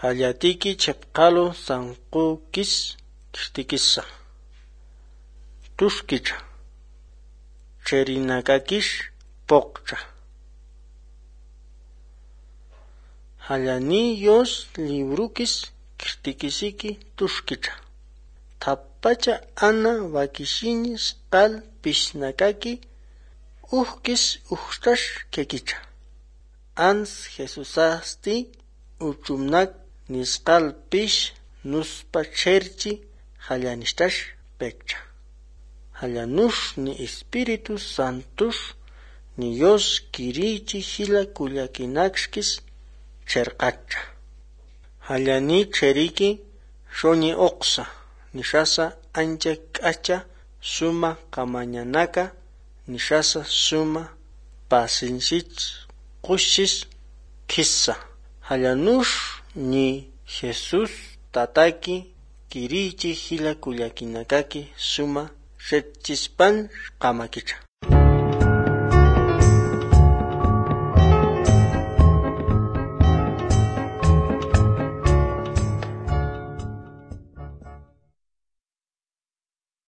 Hallatiki chepqalo sanqukis kishtikisa. Tushkicha. Cherinakakish pokcha. Hallani Dios librukis kishtikisiki tushkicha. Tapacha ana vakishinis qal pishnakaki uhkis uhtash kekicha. Ans Jesusasti uchumnak nisqal pish nuspa cherchi hallanishtash pekcha. Hallanush ni Espíritu Santush ni Dios kirichi hila kullakinakshkis cherqacha. Hallani cheriki shoni oqsa nishasa ancha k'acha suma kamañanaka nishasa suma pasinchich qushis kissa. Hallanush ni Jesús tataki kirichi hila kullakinakaki suma rechispan qamakicha.